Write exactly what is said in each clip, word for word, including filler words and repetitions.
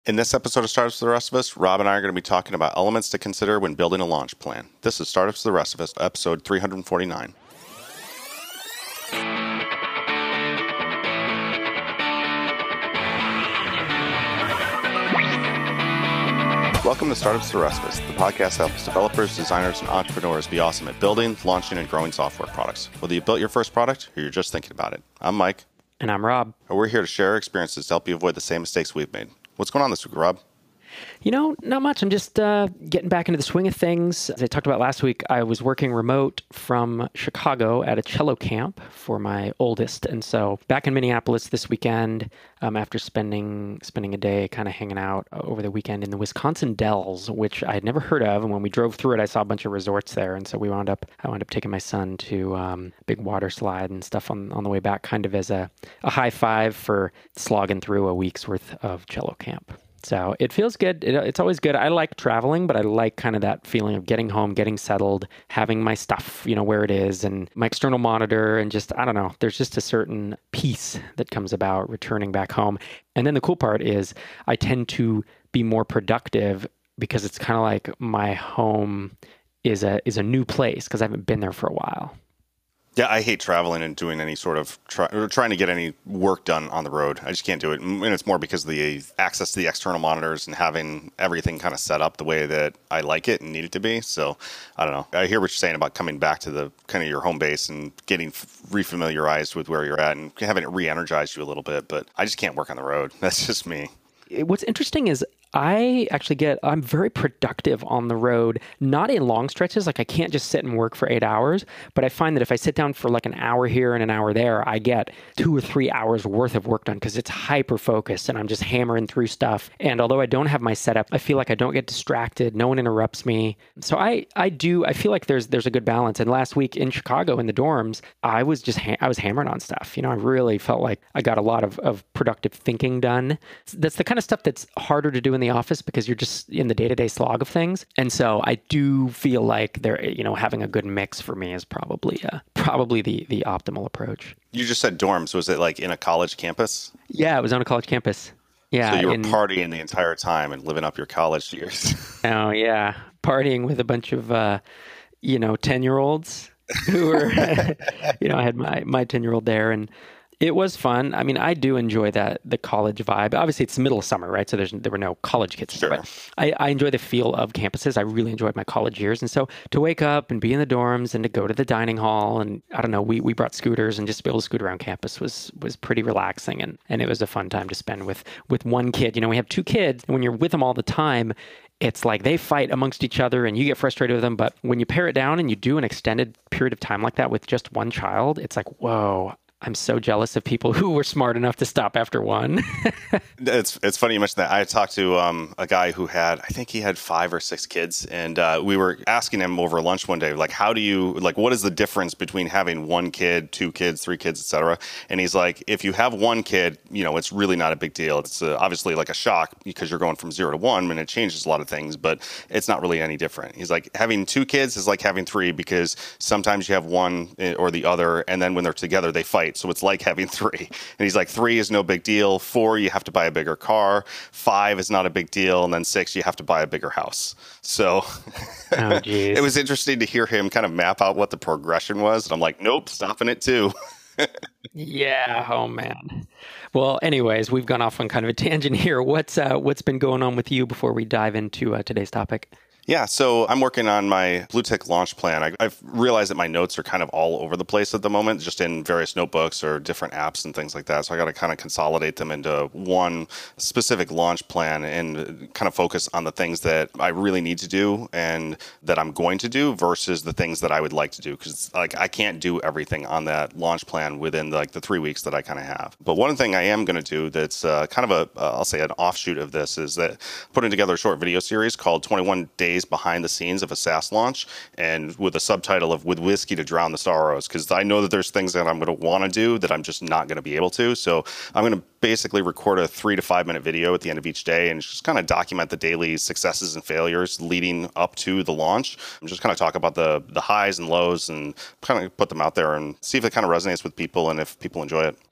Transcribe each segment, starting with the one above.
In this episode of Startups for the Rest of Us, Rob and I are going to be talking about elements to consider when building a launch plan. This is Startups for the Rest of Us, episode three forty-nine. Welcome to Startups for the Rest of Us, the podcast that helps developers, designers, and entrepreneurs be awesome at building, launching, and growing software products. Whether you built your first product or you're just thinking about it. I'm Mike. And I'm Rob. And we're here to share our experiences to help you avoid the same mistakes we've made. What's going on this week, Rob? You know, not much. I'm just uh, getting back into the swing of things. As I talked about last week, I was working remote from Chicago at a cello camp for my oldest. And so back in Minneapolis this weekend, um, after spending spending a day kind of hanging out over the weekend in the Wisconsin Dells, which I had never heard of. And when we drove through it, I saw a bunch of resorts there. And so we wound up, I wound up taking my son to um, big water slide and stuff on, on the way back, kind of as a, a high five for slogging through a week's worth of cello camp. So it feels good. It, it's always good. I like traveling, but I like kind of that feeling of getting home, getting settled, having my stuff, you know, where it is, and my external monitor, and just, I don't know, there's just a certain peace that comes about returning back home. And then the cool part is I tend to be more productive because it's kind of like my home is a is a new place because I haven't been there for a while. Yeah, I hate traveling and doing any sort of try, or trying to get any work done on the road. I just can't do it. And it's more because of the access to the external monitors and having everything kind of set up the way that I like it and need it to be. So I don't know. I hear what you're saying about coming back to the kind of your home base and getting refamiliarized with where you're at and having it re-energize you a little bit. But I just can't work on the road. That's just me. What's interesting is I actually get, I'm very productive on the road, not in long stretches. Like I can't just sit and work for eight hours, but I find that if I sit down for like an hour here and an hour there, I get two or three hours worth of work done because it's hyper focused and I'm just hammering through stuff. And although I don't have my setup, I feel like I don't get distracted. No one interrupts me. So I, I do, I feel like there's, there's a good balance. And last week in Chicago in the dorms, I was just, ha- I was hammering on stuff. You know, I really felt like I got a lot of, of productive thinking done. That's the kind of stuff that's harder to do in the office because you're just in the day-to-day slog of things. And so I do feel like there, you know, having a good mix for me is probably uh, probably the the optimal approach. You just said dorms. Was it like in a college campus? Yeah, it was on a college campus. Yeah. So you were in, partying the entire time and living up your college years. Oh, yeah. Partying with a bunch of, uh, you know, ten-year-olds who were, you know, I had my my ten-year-old there, and it was fun. I mean, I do enjoy that, the college vibe. Obviously, it's the middle of summer, right? So there's there were no college kids. Sure. But I, I enjoy the feel of campuses. I really enjoyed my college years. And so to wake up and be in the dorms and to go to the dining hall, and I don't know, we we brought scooters, and just to be able to scoot around campus was was pretty relaxing. And, and it was a fun time to spend with, with one kid. You know, we have two kids, and when you're with them all the time, it's like they fight amongst each other and you get frustrated with them. But when you pare it down and you do an extended period of time like that with just one child, it's like, whoa, I'm so jealous of people who were smart enough to stop after one. It's it's funny you mentioned that. I talked to um, a guy who had, I think he had five or six kids, and uh, we were asking him over lunch one day, like, how do you, like, what is the difference between having one kid, two kids, three kids, et cetera? And he's like, if you have one kid, you know, it's really not a big deal. It's uh, obviously like a shock because you're going from zero to one, and it changes a lot of things, but it's not really any different. He's like, having two kids is like having three because sometimes you have one or the other, and then when they're together, they fight. So it's like having three. And he's like, three is no big deal. Four, you have to buy a bigger car. Five is not a big deal. And then six, you have to buy a bigger house. So oh, geez. It was interesting to hear him kind of map out what the progression was. And I'm like, nope, stopping it too. Yeah. Oh, man. Well, anyways, we've gone off on kind of a tangent here. What's uh, what's been going on with you before we dive into uh, today's topic? Yeah, so I'm working on my BlueTick launch plan. I, I've realized that my notes are kind of all over the place at the moment, just in various notebooks or different apps and things like that. So I got to kind of consolidate them into one specific launch plan and kind of focus on the things that I really need to do and that I'm going to do versus the things that I would like to do. Because like I can't do everything on that launch plan within the, like the three weeks that I kind of have. But one thing I am going to do that's uh, kind of a, uh, I'll say an offshoot of this is that putting together a short video series called twenty-one Days Behind the Scenes of a SaaS Launch, and with a subtitle of With Whiskey to Drown the Sorrows, because I know that there's things that I'm going to want to do that I'm just not going to be able to. So I'm going to basically record a three to five minute video at the end of each day and just kind of document the daily successes and failures leading up to the launch. I'm just kind of talk about the the highs and lows and kind of put them out there and see if it kind of resonates with people and if people enjoy it.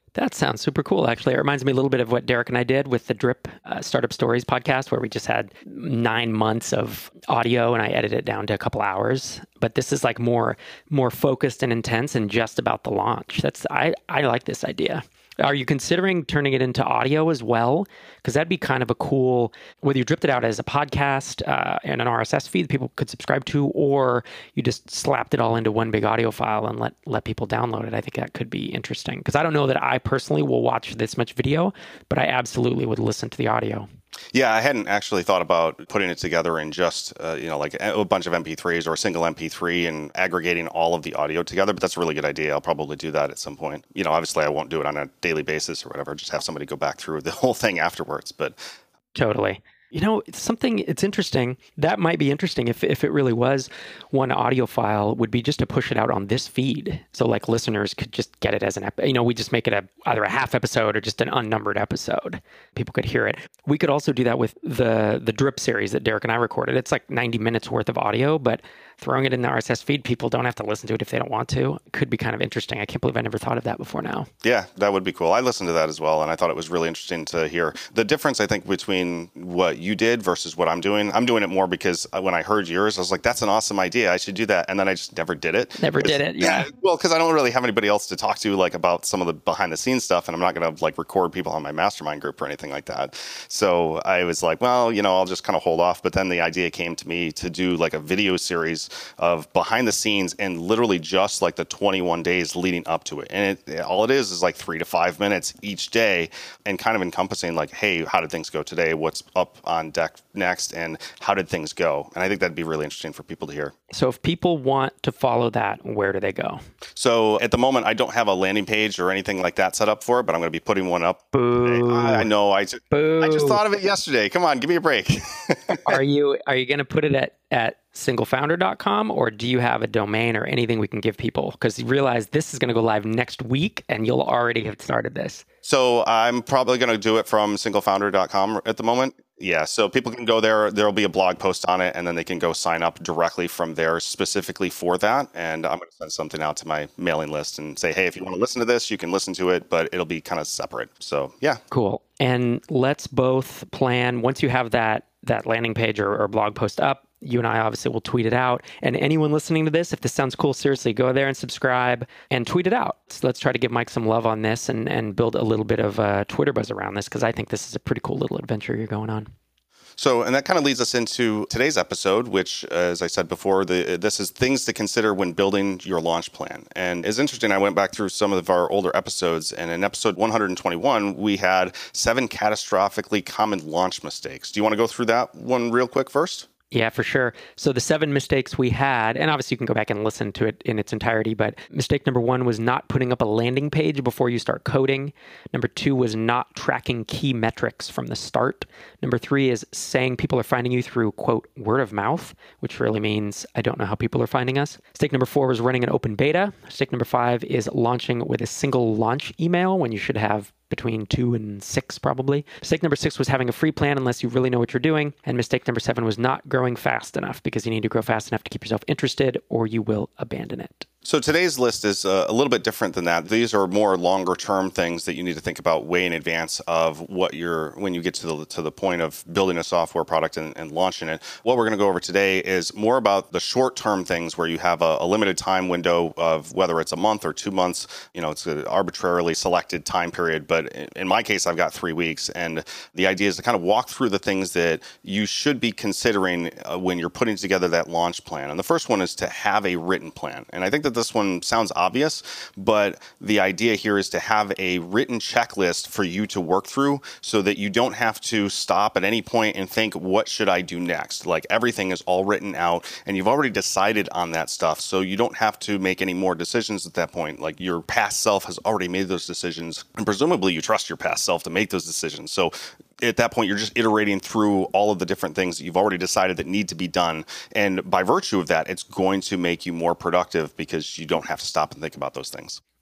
That sounds super cool, actually. It reminds me a little bit of what Derek and I did with the Drip uh, Startup Stories podcast, where we just had nine months of audio and I edited it down to a couple hours. But this is like more more focused and intense and just about the launch. That's I, I like this idea. Are you considering turning it into audio as well? Because that'd be kind of a cool, whether you dripped it out as a podcast uh, and an R S S feed that people could subscribe to, or you just slapped it all into one big audio file and let, let people download it. I think that could be interesting. Because I don't know that I personally will watch this much video, but I absolutely would listen to the audio. Yeah, I hadn't actually thought about putting it together in just, uh, you know, like a bunch of M P threes or a single M P three and aggregating all of the audio together. But that's a really good idea. I'll probably do that at some point. You know, obviously I won't do it on a daily basis or whatever. Just have somebody go back through the whole thing afterwards. But totally. You know, it's something, it's interesting. That might be interesting if, if it really was one audio file, would be just to push it out on this feed. So like listeners could just get it as an, ep- you know, we just make it a either a half episode or just an unnumbered episode. People could hear it. We could also do that with the the Drip series that Derek and I recorded. It's like ninety minutes worth of audio, but throwing it in the R S S feed, people don't have to listen to it if they don't want to. It could be kind of interesting. I can't believe I never thought of that before now. Yeah, that would be cool. I listened to that as well, and I thought it was really interesting to hear the difference, I think, between what you did versus what I'm doing. I'm doing it more because when I heard yours, I was like, that's an awesome idea. I should do that. And then I just never did it. Never did it, yeah. Well, because I don't really have anybody else to talk to like about some of the behind the scenes stuff, and I'm not going to like record people on my mastermind group or anything like that. So I was like, well, you know, I'll just kind of hold off. But then the idea came to me to do like a video series of behind behind the scenes and literally just like the twenty-one days leading up to it. And it, all it is is like three to five minutes each day and kind of encompassing like, hey, how did things go today? What's up on deck next? And how did things go? And I think that'd be really interesting for people to hear. So if people want to follow that, where do they go? So at the moment, I don't have a landing page or anything like that set up for it, but I'm going to be putting one up. Boo. I, I know. I, just, I just thought of it yesterday. Come on, give me a break. Are you are you going to put it at, at single founder dot com, or do you have a domain or anything we can give people? Because you realize this is going to go live next week and you'll already have started this. So I'm probably going to do it from single founder dot com at the moment. Yeah, so people can go there. There'll be a blog post on it, and then they can go sign up directly from there specifically for that. And I'm going to send something out to my mailing list and say, hey, if you want to listen to this, you can listen to it, but it'll be kind of separate. So, yeah. Cool. And let's both plan, once you have that that landing page or, or blog post up, you and I obviously will tweet it out. And anyone listening to this, if this sounds cool, seriously, go there and subscribe and tweet it out. So let's try to give Mike some love on this and, and build a little bit of a Twitter buzz around this, because I think this is a pretty cool little adventure you're going on. So, and that kind of leads us into today's episode, which, as I said before, the, this is things to consider when building your launch plan. And it's interesting, I went back through some of our older episodes, and in episode one hundred twenty-one, we had seven catastrophically common launch mistakes. Do you want to go through that one real quick first? Yeah, for sure. So the seven mistakes we had, and obviously you can go back and listen to it in its entirety, but mistake number one was not putting up a landing page before you start coding. Number two was not tracking key metrics from the start. Number three is saying people are finding you through, quote, word of mouth, which really means I don't know how people are finding us. Mistake number four was running an open beta. Mistake number five is launching with a single launch email when you should have between two and six, probably. Mistake number six was having a free plan unless you really know what you're doing. And mistake number seven was not growing fast enough, because you need to grow fast enough to keep yourself interested or you will abandon it. So today's list is uh, a little bit different than that. These are more longer term things that you need to think about way in advance of what you're, when you get to the to the point of building a software product and, and launching it. What we're going to go over today is more about the short term things where you have a, a limited time window of whether it's a month or two months. You know, it's an arbitrarily selected time period, but in, in my case, I've got three weeks. And the idea is to kind of walk through the things that you should be considering uh, when you're putting together that launch plan. And the first one is to have a written plan. And I think that this one sounds obvious, but the idea here is to have a written checklist for you to work through so that you don't have to stop at any point and think, what should I do next? Like everything is all written out and you've already decided on that stuff. So you don't have to make any more decisions at that point. Like your past self has already made those decisions, and presumably you trust your past self to make those decisions. So at that point, you're just iterating through all of the different things that you've already decided that need to be done. And by virtue of that, it's going to make you more productive because you don't have to stop and think about those things.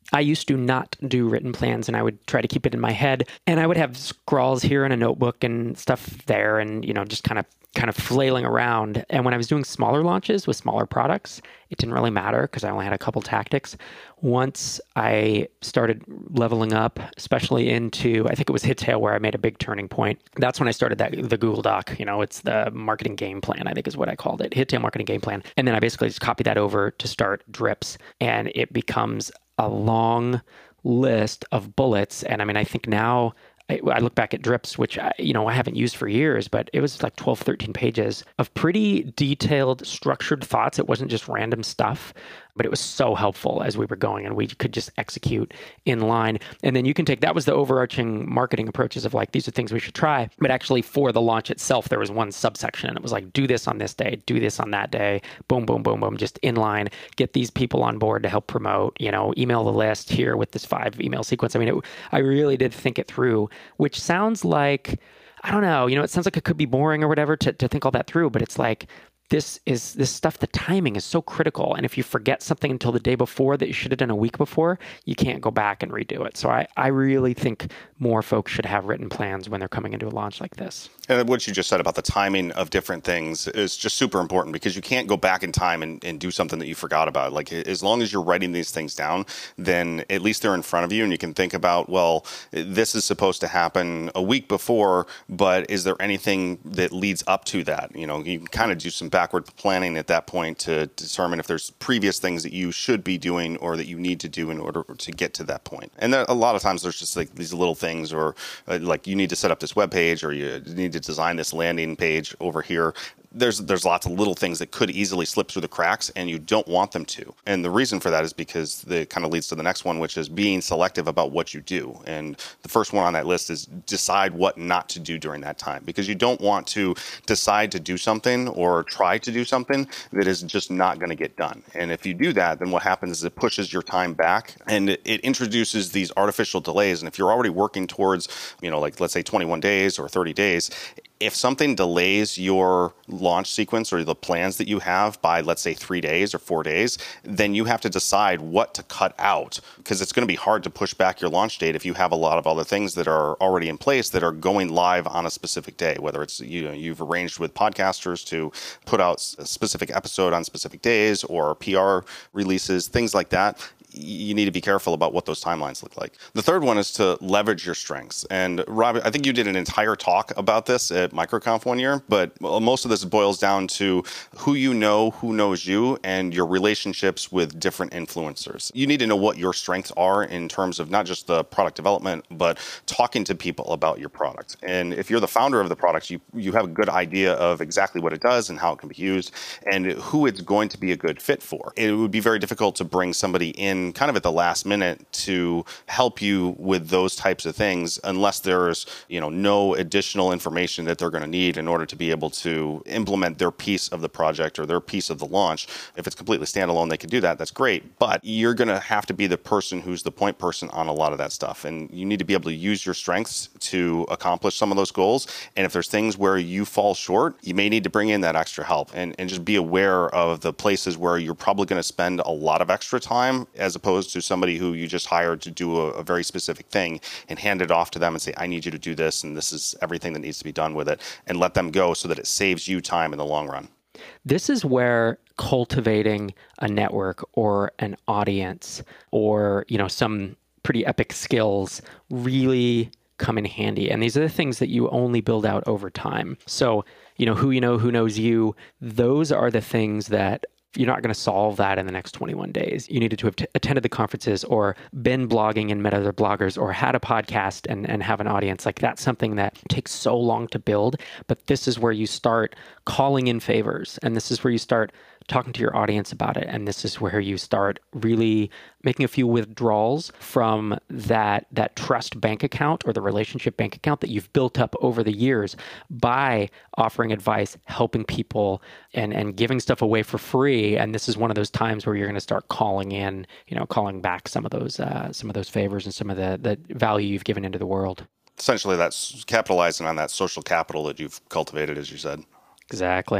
I used to not do written plans, and I would try to keep it in my head. And I would have scrawls here in a notebook and stuff there, and, you know, just kind of kind of flailing around. And when I was doing smaller launches with smaller products, it didn't really matter because I only had a couple tactics. Once I started leveling up, especially into, I think it was Hittail where I made a big turning point. That's when I started that the Google Doc. You know, it's the marketing game plan, I think is what I called it. Hittail marketing game plan. And then I basically just copied that over to start Drips, and it becomes a long list of bullets. And I mean, I think now I, I look back at Drips, which I, you know, I haven't used for years, but it was like twelve, thirteen pages of pretty detailed, structured thoughts. It wasn't just random stuff, but it was so helpful as we were going, and we could just execute in line. And then you can take, that was the overarching marketing approaches of like, these are things we should try. But actually for the launch itself, there was one subsection, and it was like, do this on this day, do this on that day, boom, boom, boom, boom, just in line, get these people on board to help promote, you know, email the list here with this five email sequence. I mean, it, I really did think it through, which sounds like, I don't know, you know, it sounds like it could be boring or whatever to, to think all that through, but it's like, this is this stuff, the timing is so critical. And if you forget something until the day before that you should have done a week before, you can't go back and redo it. So I, I really think more folks should have written plans when they're coming into a launch like this. And what you just said about the timing of different things is just super important, because you can't go back in time and, and do something that you forgot about. Like, as long as you're writing these things down, then at least they're in front of you, and you can think about, well, this is supposed to happen a week before, but is there anything that leads up to that? You know, you can kind of do some backward planning at that point to determine if there's previous things that you should be doing or that you need to do in order to get to that point. And there, a lot of times there's just like these little things, or uh, like you need to set up this web page, or you need to design this landing page over here. There's there's lots of little things that could easily slip through the cracks, and you don't want them to. And the reason for that is because it kind of leads to the next one, which is being selective about what you do. And the first one on that list is decide what not to do during that time, because you don't want to decide to do something or try to do something that is just not going to get done. And if you do that, then what happens is it pushes your time back, and it, it introduces these artificial delays. And if you're already working towards, you know, like let's say twenty-one days or thirty days, if something delays your launch sequence or the plans that you have by, let's say, three days or four days, then you have to decide what to cut out, because it's going to be hard to push back your launch date if you have a lot of other things that are already in place that are going live on a specific day, whether it's, you know, you've arranged with podcasters to put out a specific episode on specific days, or P R releases, things like that. You need to be careful about what those timelines look like. The third one is to leverage your strengths. And Rob, I think you did an entire talk about this at MicroConf one year, but most of this boils down to who you know, who knows you, and your relationships with different influencers. You need to know what your strengths are in terms of not just the product development, but talking to people about your product. And if you're the founder of the product, you, you have a good idea of exactly what it does and how it can be used and who it's going to be a good fit for. It would be very difficult to bring somebody in kind of at the last minute to help you with those types of things unless there's, you know, no additional information that they're going to need in order to be able to implement their piece of the project or their piece of the launch. If it's completely standalone, they can do that. That's great. But you're going to have to be the person who's the point person on a lot of that stuff. And you need to be able to use your strengths to accomplish some of those goals. And if there's things where you fall short, you may need to bring in that extra help, and, and just be aware of the places where you're probably going to spend a lot of extra time, as opposed to somebody who you just hired to do a, a very specific thing and hand it off to them and say, I need you to do this, and this is everything that needs to be done with it, and let them go so that it saves you time in the long run. This is where cultivating a network or an audience or, you know, some pretty epic skills really come in handy. And these are the things that you only build out over time. So, you know, who you know, who knows you, those are the things that you're not going to solve that in the next twenty-one days. You needed to have t- attended the conferences or been blogging and met other bloggers or had a podcast and, and have an audience. Like, that's something that takes so long to build. But this is where you start calling in favors. And this is where you start talking to your audience about it. And this is where you start really making a few withdrawals from that that trust bank account or the relationship bank account that you've built up over the years by offering advice, helping people, and, and giving stuff away for free. And this is one of those times where you're going to start calling in, you know, calling back some of those uh, some of those favors and some of the, the value you've given into the world. Essentially, that's capitalizing on that social capital that you've cultivated, as you said. Exactly.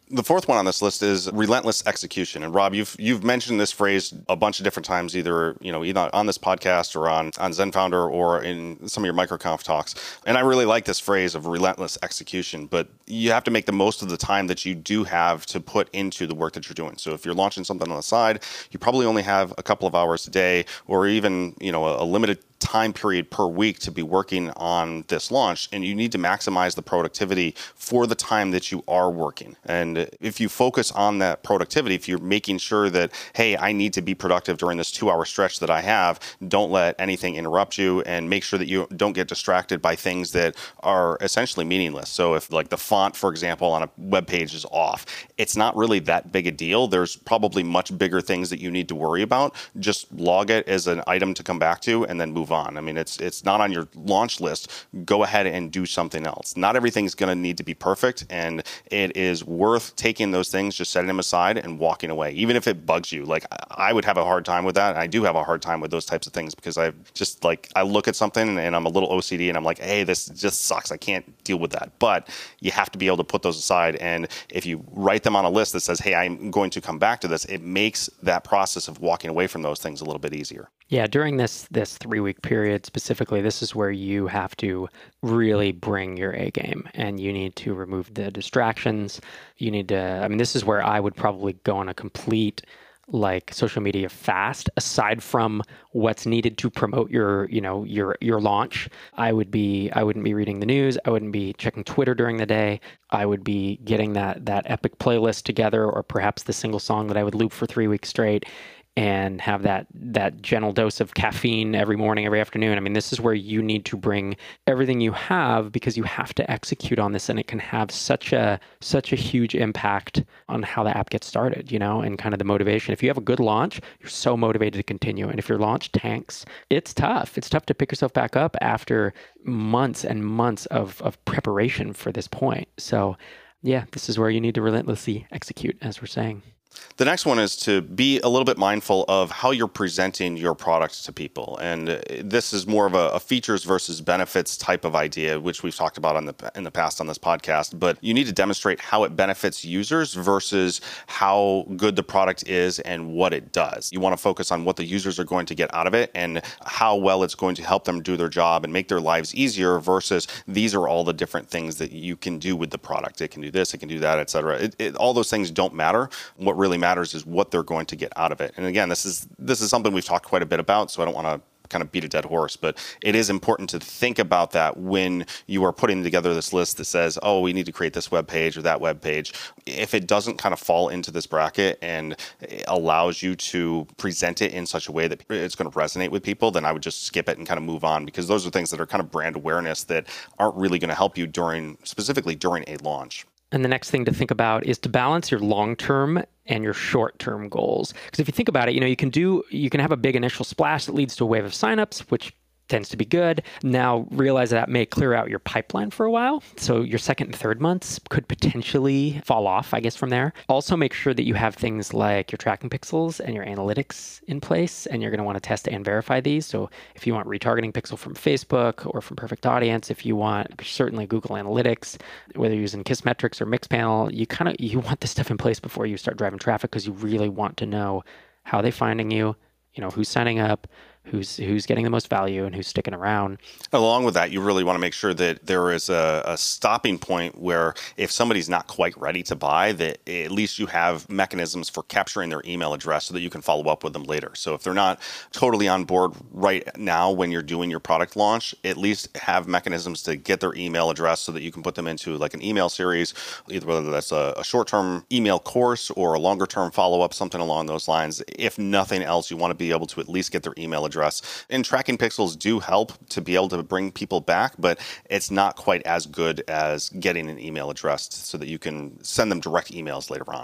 The fourth one on this list is relentless execution. And Rob, you've you've mentioned this phrase a bunch of different times, either you know either on this podcast or on on ZenFounder or in some of your MicroConf talks. And I really like this phrase of relentless execution. But you have to make the most of the time that you do have to put into the work that you're doing. So if you're launching something on the side, you probably only have a couple of hours a day, or even you know a, a limited time period per week to be working on this launch, and you need to maximize the productivity for the time that you are working. And if you focus on that productivity, if you're making sure that, hey, I need to be productive during this two-hour stretch that I have, don't let anything interrupt you, and make sure that you don't get distracted by things that are essentially meaningless. So if like the font, for example, on a web page is off, it's not really that big a deal. There's probably much bigger things that you need to worry about. Just log it as an item to come back to and then move on. I mean, it's it's not on your launch list. Go ahead and do something else. Not everything's going to need to be perfect, and it is worth taking those things, just setting them aside and walking away, even if it bugs you. Like, I would have a hard time with that. And I do have a hard time with those types of things because I just like, I look at something and I'm a little O C D and I'm like, hey, this just sucks. I can't deal with that. But you have to be able to put those aside. And if you write them on a list that says, hey, I'm going to come back to this, it makes that process of walking away from those things a little bit easier. Yeah, during this this three-week period specifically, this is where you have to really bring your A game, and you need to remove the distractions. You need to, I mean, this is where I would probably go on a complete like social media fast, aside from what's needed to promote your, you know, your your launch. I would be I wouldn't be reading the news. I wouldn't be checking Twitter during the day. I would be getting that that epic playlist together, or perhaps the single song that I would loop for three weeks straight, and have that that gentle dose of caffeine every morning, every afternoon. I mean, this is where you need to bring everything you have, because you have to execute on this, and it can have such a such a huge impact on how the app gets started, you know, and kind of the motivation. If you have a good launch, you're so motivated to continue. And if your launch tanks, it's tough. It's tough to pick yourself back up after months and months of, of preparation for this point. So yeah, this is where you need to relentlessly execute, as we're saying. The next one is to be a little bit mindful of how you're presenting your product to people. And this is more of a, a features versus benefits type of idea, which we've talked about on the, in the past on this podcast. But you need to demonstrate how it benefits users versus how good the product is and what it does. You want to focus on what the users are going to get out of it and how well it's going to help them do their job and make their lives easier, versus these are all the different things that you can do with the product. It can do this, it can do that, et cetera. It, it, all those things don't matter. What really matters is what they're going to get out of it. And again, this is this is something we've talked quite a bit about, so I don't want to kind of beat a dead horse, but it is important to think about that when you are putting together this list that says, oh, we need to create this web page or that web page. If it doesn't kind of fall into this bracket and allows you to present it in such a way that it's going to resonate with people, then I would just skip it and kind of move on, because those are things that are kind of brand awareness that aren't really going to help you during, specifically during a launch. And the next thing to think about is to balance your long-term and your short-term goals. Because if you think about it, you know, you can do, you can have a big initial splash that leads to a wave of signups, which tends to be good. Now, realize that may clear out your pipeline for a while. So your second and third months could potentially fall off, I guess, from there. Also, make sure that you have things like your tracking pixels and your analytics in place, and you're going to want to test and verify these. So if you want retargeting pixel from Facebook or from Perfect Audience, if you want certainly Google Analytics, whether you're using Kissmetrics or Mixpanel, you kind of, you want this stuff in place before you start driving traffic, because you really want to know how they're finding you, you know, who's signing up, who's who's getting the most value, and who's sticking around. Along with that, you really want to make sure that there is a, a stopping point where if somebody's not quite ready to buy, that at least you have mechanisms for capturing their email address so that you can follow up with them later. So if they're not totally on board right now when you're doing your product launch, at least have mechanisms to get their email address so that you can put them into like an email series, either whether that's a, a short-term email course or a longer-term follow-up, something along those lines. If nothing else, you want to be able to at least get their email address. And tracking pixels do help to be able to bring people back, but it's not quite as good as getting an email address so that you can send them direct emails later on.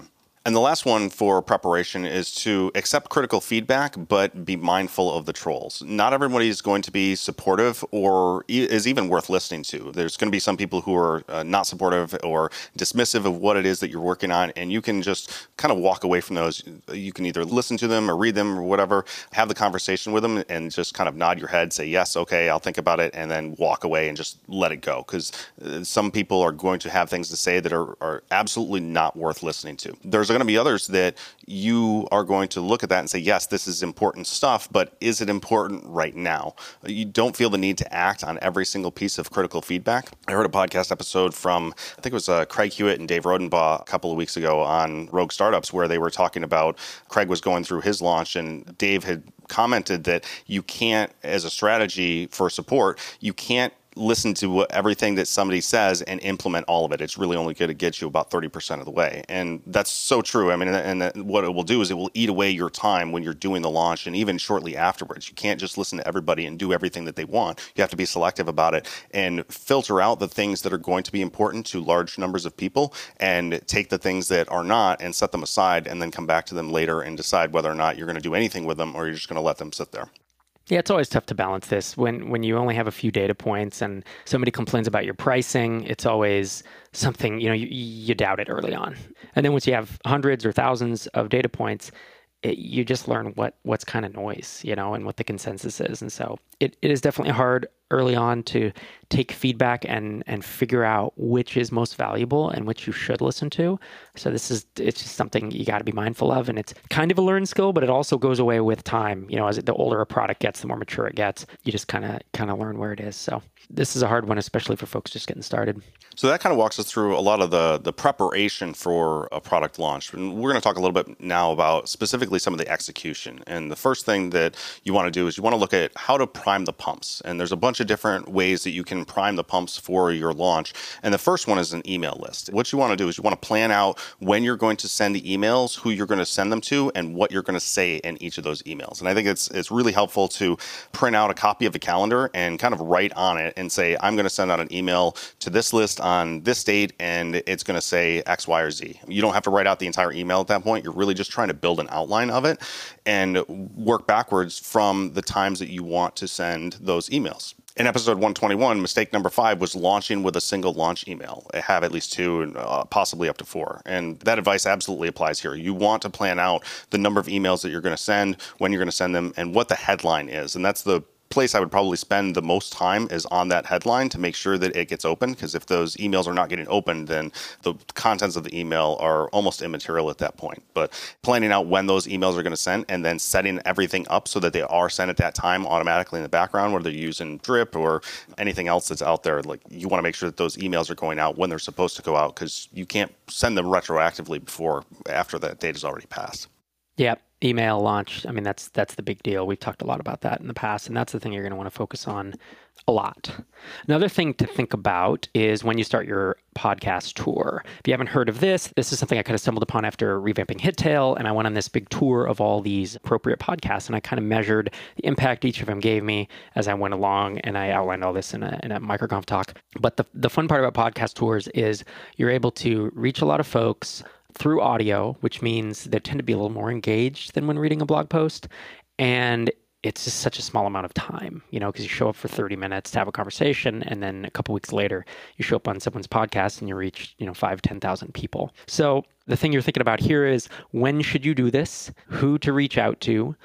And the last one for preparation is to accept critical feedback, but be mindful of the trolls. Not everybody is going to be supportive or e- is even worth listening to. There's going to be some people who are uh, not supportive or dismissive of what it is that you're working on, and you can just kind of walk away from those. You can either listen to them or read them or whatever, have the conversation with them, and just kind of nod your head, say, yes, okay, I'll think about it, and then walk away and just let it go. Because uh, some people are going to have things to say that are, are absolutely not worth listening to. There's going to be others that you are going to look at that and say, yes, this is important stuff, but is it important right now? You don't feel the need to act on every single piece of critical feedback. I heard a podcast episode from, I think it was uh, Craig Hewitt and Dave Rodenbaugh a couple of weeks ago on Rogue Startups, where they were talking about Craig was going through his launch, and Dave had commented that you can't, as a strategy for support, you can't listen to what, everything that somebody says and implement all of it. It's really only going to get you about thirty percent of the way. And that's so true. I mean, and, and what it will do is it will eat away your time when you're doing the launch and even shortly afterwards. You can't just listen to everybody and do everything that they want. You have to be selective about it and filter out the things that are going to be important to large numbers of people and take the things that are not and set them aside and then come back to them later and decide whether or not you're going to do anything with them or you're just going to let them sit there. Yeah, it's always tough to balance this. When when you only have a few data points and somebody complains about your pricing, it's always something, you know, you, you doubt it early on. And then once you have hundreds or thousands of data points, it, you just learn what what's kind of noise, you know, and what the consensus is. And so it, it is definitely hard early on to take feedback and and figure out which is most valuable and which you should listen to. So this is, it's just something you got to be mindful of, and it's kind of a learned skill, but it also goes away with time. You know, as it, the older a product gets, the more mature it gets, you just kind of kind of learn where it is. So this is a hard one, especially for folks just getting started. So that kind of walks us through a lot of the the preparation for a product launch. And we're going to talk a little bit now about specifically some of the execution. And the first thing that you want to do is you want to look at how to prime the pumps. And there's a bunch of different ways that you can prime the pumps for your launch. And the first one is an email list. What you want to do is you want to plan out when you're going to send the emails, who you're going to send them to, and what you're going to say in each of those emails. And I think it's it's really helpful to print out a copy of a calendar and kind of write on it and say, I'm going to send out an email to this list on this date, and it's going to say X, Y, or Z. You don't have to write out the entire email at that point. You're really just trying to build an outline of it and work backwards from the times that you want to send those emails. In episode one twenty-one, mistake number five was launching with a single launch email. Have at least two, and uh, possibly up to four. And that advice absolutely applies here. You want to plan out the number of emails that you're going to send, when you're going to send them, and what the headline is. And that's the place I would probably spend the most time is on that headline to make sure that it gets open, because if those emails are not getting opened, then the contents of the email are almost immaterial at that point. But planning out when those emails are going to send and then setting everything up so that they are sent at that time automatically in the background, whether they're using Drip or anything else that's out there. Like, you want to make sure that those emails are going out when they're supposed to go out, because you can't send them retroactively before after that date has already passed. Yeah, email launch. I mean, that's that's the big deal. We've talked a lot about that in the past, and that's the thing you're going to want to focus on a lot. Another thing to think about is when you start your podcast tour. If you haven't heard of this, this is something I kind of stumbled upon after revamping HitTail, and I went on this big tour of all these appropriate podcasts, and I kind of measured the impact each of them gave me as I went along, and I outlined all this in a, in a MicroConf talk. But the, the fun part about podcast tours is you're able to reach a lot of folks through audio, which means they tend to be a little more engaged than when reading a blog post. And it's just such a small amount of time, you know, because you show up for thirty minutes to have a conversation, and then a couple weeks later, you show up on someone's podcast and you reach, you know, five, ten thousand people. So the thing you're thinking about here is, when should you do this? Who to reach out to?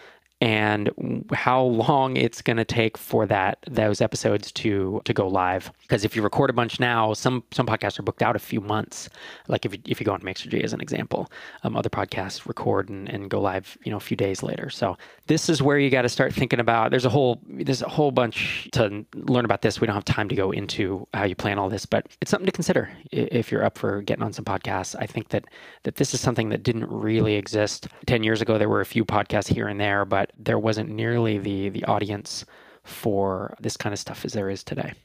And how long it's going to take for that those episodes to to go live. Because if you record a bunch now, some some podcasts are booked out a few months. Like if you, if you go on Mixergy as an example, um, other podcasts record and, and go live, you know, a few days later. So this is where you got to start thinking about. There's a whole there's a whole bunch to learn about this. We don't have time to go into how you plan all this, but it's something to consider if you're up for getting on some podcasts. I think that that this is something that didn't really exist ten years ago. There were a few podcasts here and there, but there wasn't nearly the the audience for this kind of stuff as there is today.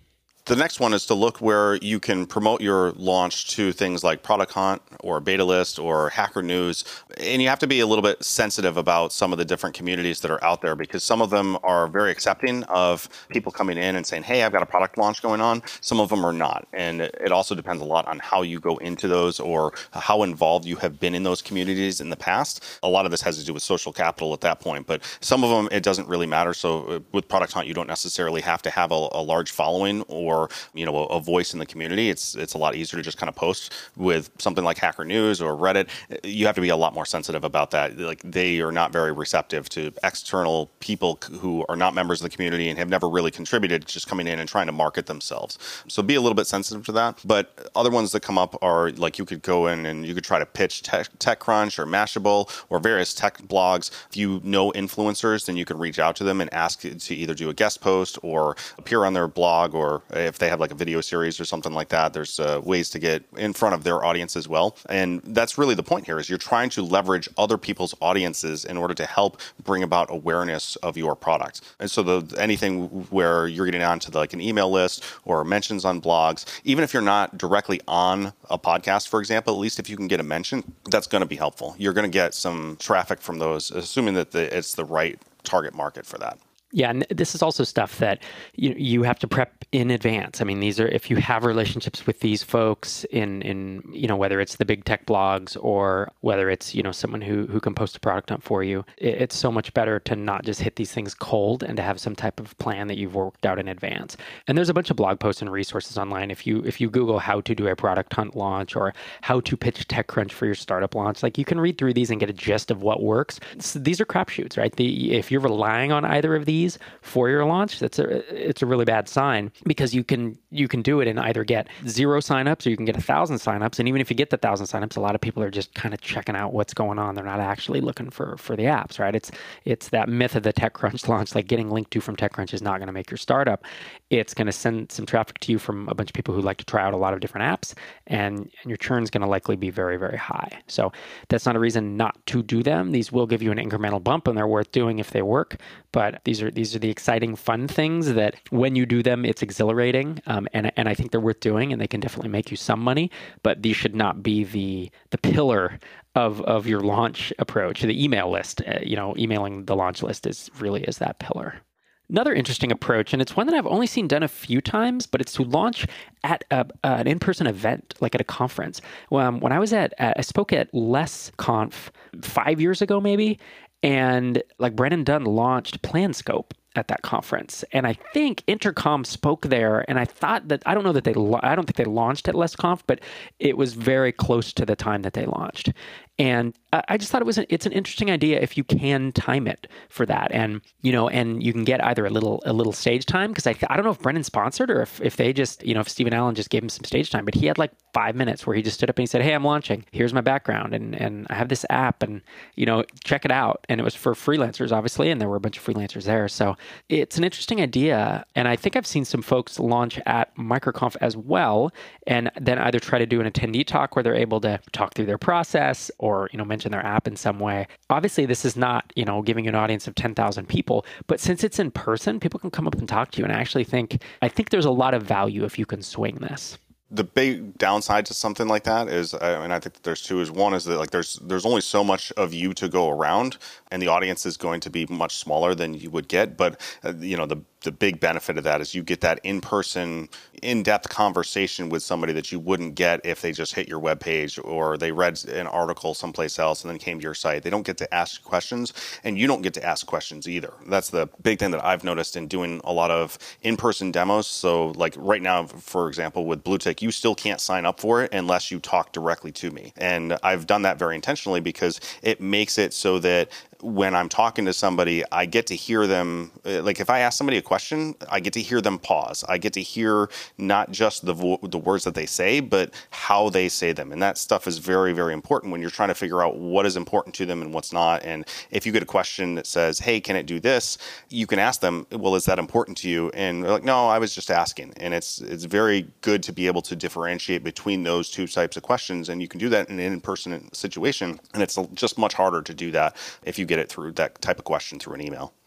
The next one is to look where you can promote your launch to things like Product Hunt or Beta List or Hacker News. And you have to be a little bit sensitive about some of the different communities that are out there, because some of them are very accepting of people coming in and saying, hey, I've got a product launch going on. Some of them are not. And it also depends a lot on how you go into those or how involved you have been in those communities in the past. A lot of this has to do with social capital at that point, but some of them, it doesn't really matter. So with Product Hunt, you don't necessarily have to have a, a large following or or you know a, a voice in the community. It's it's a lot easier to just kind of post. With something like Hacker News or Reddit, you have to be a lot more sensitive about that. Like, they are not very receptive to external people who are not members of the community and have never really contributed, just coming in and trying to market themselves. So be a little bit sensitive to that. But other ones that come up are like, you could go in and you could try to pitch tech, TechCrunch or Mashable or various tech blogs. If you know influencers, then you can reach out to them and ask to either do a guest post or appear on their blog, or if they have like a video series or something like that, there's uh, ways to get in front of their audience as well. And that's really the point here, is you're trying to leverage other people's audiences in order to help bring about awareness of your product. And so the anything where you're getting onto the, like an email list or mentions on blogs, even if you're not directly on a podcast, for example, at least if you can get a mention, that's going to be helpful. You're going to get some traffic from those, assuming that the, it's the right target market for that. Yeah, and this is also stuff that you you have to prep in advance. I mean, these are, if you have relationships with these folks in in you know whether it's the big tech blogs or whether it's you know someone who who can post a product up for you, it, it's so much better to not just hit these things cold and to have some type of plan that you've worked out in advance. And there's a bunch of blog posts and resources online. If you if you Google how to do a Product Hunt launch or how to pitch TechCrunch for your startup launch, like, you can read through these and get a gist of what works. So these are crapshoots, right? The, if you're relying on either of these for your launch, that's a it's a really bad sign, because you can you can do it and either get zero signups or you can get a thousand signups. And even if you get the thousand signups, a lot of people are just kind of checking out what's going on. They're not actually looking for for the apps, right? It's it's that myth of the TechCrunch launch, like getting linked to from TechCrunch is not going to make your startup. It's going to send some traffic to you from a bunch of people who like to try out a lot of different apps, and, and your churn is going to likely be very, very high. So that's not a reason not to do them. These will give you an incremental bump, and they're worth doing if they work. But these are these are the exciting, fun things that when you do them, it's exhilarating, um, and and I think they're worth doing, and they can definitely make you some money. But these should not be the the pillar of of your launch approach. The email list, uh, you know, emailing the launch list is really is that pillar. Another interesting approach, and it's one that I've only seen done a few times, but it's to launch at a, uh, an in-person event, like at a conference. Um, when I was at, uh, I spoke at LessConf five years ago, maybe, and like Brennan Dunn launched PlanScope at that conference. And I think Intercom spoke there, and I thought that, I don't know that they, I don't think they launched at LessConf, but it was very close to the time that they launched. And I just thought it was an, it's an interesting idea if you can time it for that, and you know, and you can get either a little a little stage time, because I th- I don't know if Brennan sponsored or if, if they just you know if Stephen Allen just gave him some stage time, but he had like five minutes where he just stood up and he said, "Hey, I'm launching. Here's my background, and and I have this app, and you know check it out." And it was for freelancers, obviously, and there were a bunch of freelancers there. So it's an interesting idea, and I think I've seen some folks launch at MicroConf as well, and then either try to do an attendee talk where they're able to talk through their process, or, you know, mention their app in some way. Obviously, this is not, you know, giving you an audience of ten thousand people, but since it's in person, people can come up and talk to you. And I actually think, I think there's a lot of value if you can swing this. The big downside to something like that is, uh, and I think that there's two, is one is that like there's there's only so much of you to go around, and the audience is going to be much smaller than you would get. But uh, you know the the big benefit of that is you get that in-person, in-depth conversation with somebody that you wouldn't get if they just hit your webpage or they read an article someplace else and then came to your site. They don't get to ask questions, and you don't get to ask questions either. That's the big thing that I've noticed in doing a lot of in-person demos. So like right now, for example, with BlueTick, you still can't sign up for it unless you talk directly to me. And I've done that very intentionally because it makes it so that when I'm talking to somebody, I get to hear them. Like if I ask somebody a question, I get to hear them pause. I get to hear not just the vo- the words that they say, but how they say them. And that stuff is very, very important when you're trying to figure out what is important to them and what's not. And if you get a question that says, "Hey, can it do this?" you can ask them, "Well, is that important to you?" And they're like, "No, I was just asking." And it's it's very good to be able to differentiate between those two types of questions. And you can do that in an in-person situation. And it's just much harder to do that if you get it through that type of question through an email.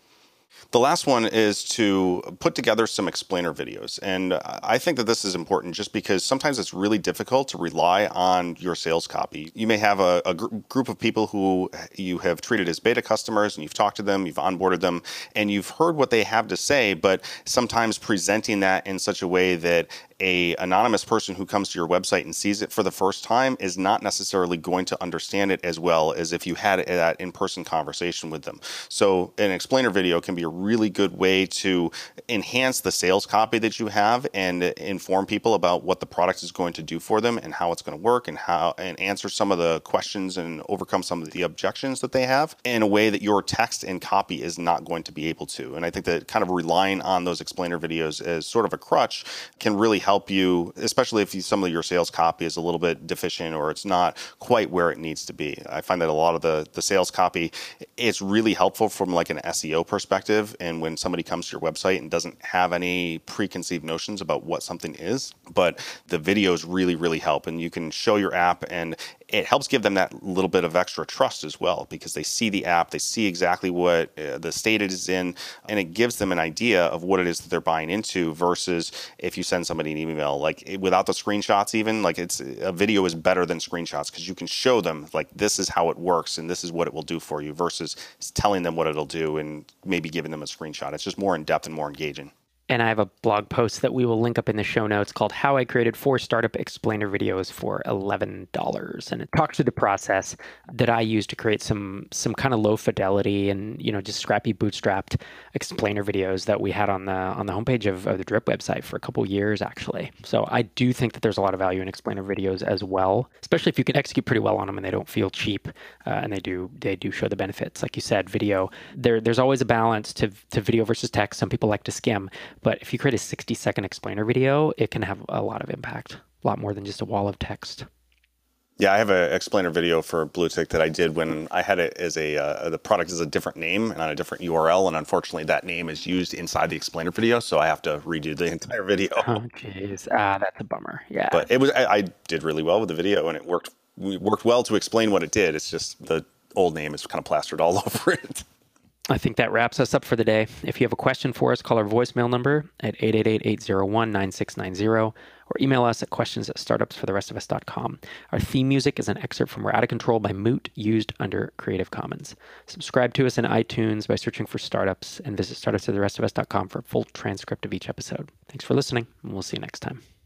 The last one is to put together some explainer videos. And I think that this is important just because sometimes it's really difficult to rely on your sales copy. You may have a, a gr- group of people who you have treated as beta customers and you've talked to them, you've onboarded them, and you've heard what they have to say, but sometimes presenting that in such a way that a anonymous person who comes to your website and sees it for the first time is not necessarily going to understand it as well as if you had that in-person conversation with them. So an explainer video can be a really good way to enhance the sales copy that you have and inform people about what the product is going to do for them and how it's going to work and how and answer some of the questions and overcome some of the objections that they have in a way that your text and copy is not going to be able to. And I think that kind of relying on those explainer videos as sort of a crutch can really help you, especially if you, some of your sales copy is a little bit deficient or it's not quite where it needs to be. I find that a lot of the, the sales copy, it's really helpful from like an S E O perspective. And when somebody comes to your website and doesn't have any preconceived notions about what something is, but the videos really, really help. And you can show your app and it helps give them that little bit of extra trust as well because they see the app, they see exactly what uh, the state it is in, and it gives them an idea of what it is that they're buying into versus if you send somebody an email, like it, without the screenshots even, like it's a video is better than screenshots because you can show them like this is how it works and this is what it will do for you versus telling them what it'll do and maybe giving them a screenshot. It's just more in depth and more engaging. And I have a blog post that we will link up in the show notes called How I Created Four Startup Explainer Videos for eleven dollars. And it talks through the process that I used to create some some kind of low fidelity and, you know, just scrappy bootstrapped explainer videos that we had on the on the homepage of, of the Drip website for a couple of years, actually. So I do think that there's a lot of value in explainer videos as well, especially if you can execute pretty well on them and they don't feel cheap uh, and they do they do show the benefits. Like you said, video, there there's always a balance to, to video versus text. Some people like to skim. But if you create a sixty second explainer video, it can have a lot of impact, a lot more than just a wall of text. Yeah, I have an explainer video for BlueTick that I did when I had it as a, uh, the product is a different name and on a different U R L. And unfortunately, that name is used inside the explainer video. So I have to redo the entire video. Oh, jeez. Ah, that's a bummer. Yeah. But it was, I, I did really well with the video and it worked, it worked well to explain what it did. It's just the old name is kind of plastered all over it. I think that wraps us up for the day. If you have a question for us, call our voicemail number at eight eight eight, eight zero one, nine six nine zero or email us at questions at startups for the rest of us dot com. Our theme music is an excerpt from We're Out of Control by Moot, used under Creative Commons. Subscribe to us in iTunes by searching for Startups and visit startups for the rest of us dot com for a full transcript of each episode. Thanks for listening, and we'll see you next time.